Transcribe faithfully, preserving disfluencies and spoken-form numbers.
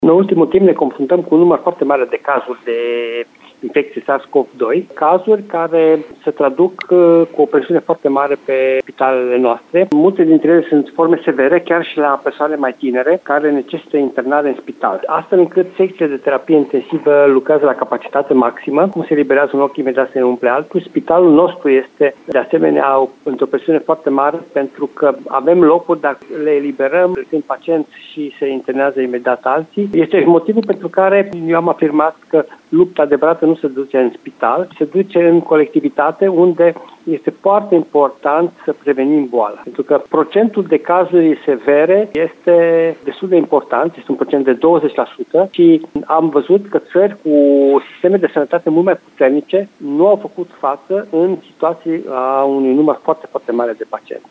În ultimul timp ne confruntăm cu un număr foarte mare de cazuri de infecție SARS-CoV doi, cazuri care se traduc cu o presiune foarte mare pe spitalele noastre. Multe dintre ele sunt forme severe, chiar și la persoane mai tinere, care necesită internare în spital. Astfel încât secțiile de terapie intensivă lucrează la capacitate maximă, cum se eliberează un loc, imediat se umple altul. Spitalul nostru este, de asemenea, într-o presiune foarte mare, pentru că avem locuri, dacă le eliberăm, sunt pacienți și se internează imediat alții. Este motivul pentru care eu am afirmat că lupta adevărată nu se duce în spital, se duce în colectivitate, unde este foarte important să prevenim boala. Pentru că procentul de cazuri severe este destul de important, este un procent de douăzeci la sută și am văzut că țări cu sisteme de sănătate mult mai puternice nu au făcut față în situații a unui număr foarte, foarte mare de pacienți.